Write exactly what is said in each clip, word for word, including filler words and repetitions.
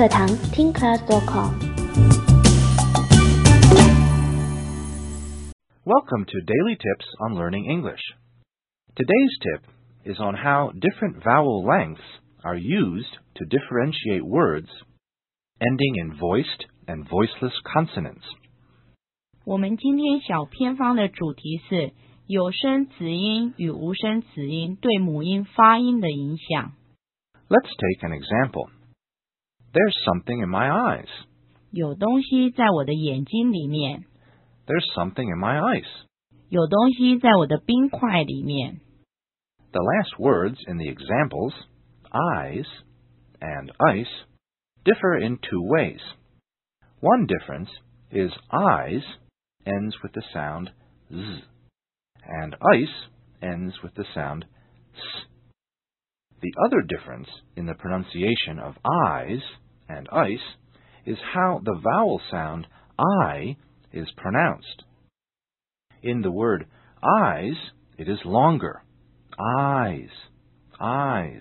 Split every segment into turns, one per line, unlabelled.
课堂听 class dot com。
Welcome to Daily Tips on Learning English. Today's tip is on how different vowel lengths are used to differentiate words ending in voiced and voiceless consonants.
我们今天小偏方的主题是有声子音与无声子音对母音发音的影响。
Let's take an example. There's something in my eyes.
有东西在我的眼睛里面。
There's something in my ice.
有东西在我的冰块里面。
The last words in the examples, eyes and ice, differ in two ways. One difference is eyes ends with the sound z, and ice ends with the sound s. The other difference in the pronunciation of eyes and ice is how the vowel sound I is pronounced. In the word eyes, it is longer. Eyes, eyes.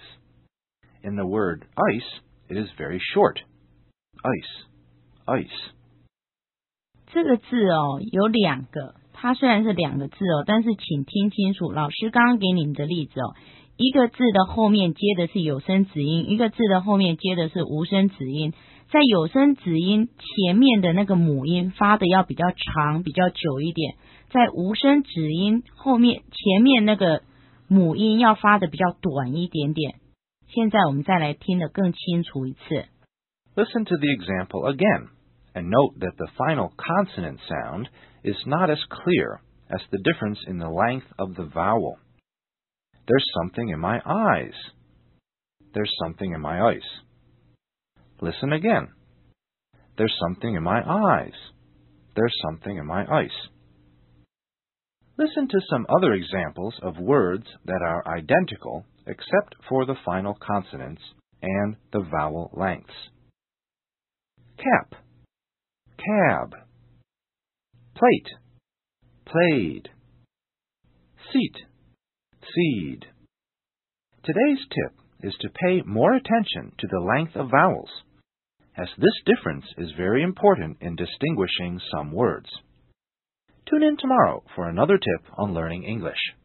In the word ice, it is very short. Ice, ice.
这个字哦，有两个，它虽然是两个字哦，但是请听清楚，老师刚刚给你们的例子哦，一个字的后面接的是有声子音，一个字的后面接的是无声子音。在有声子音前面的那个母音发的要比较长，比较久一点，在无声子音后面前面那个母音要发的比较短一点点。现在我们再来听得更清楚一次。
Listen to the example again, and note that the final consonant sound is not as clear as the difference in the length of the vowel. There's something in my eyes. There's something in my ice. Listen again. There's something in my eyes. There's something in my ice. Listen to some other examples of words that are identical except for the final consonants and the vowel lengths. Cap, cab. Plate, played. Seat, seed. Today's tip is to pay more attention to the length of vowels, as this difference is very important in distinguishing some words. Tune in tomorrow for another tip on learning English.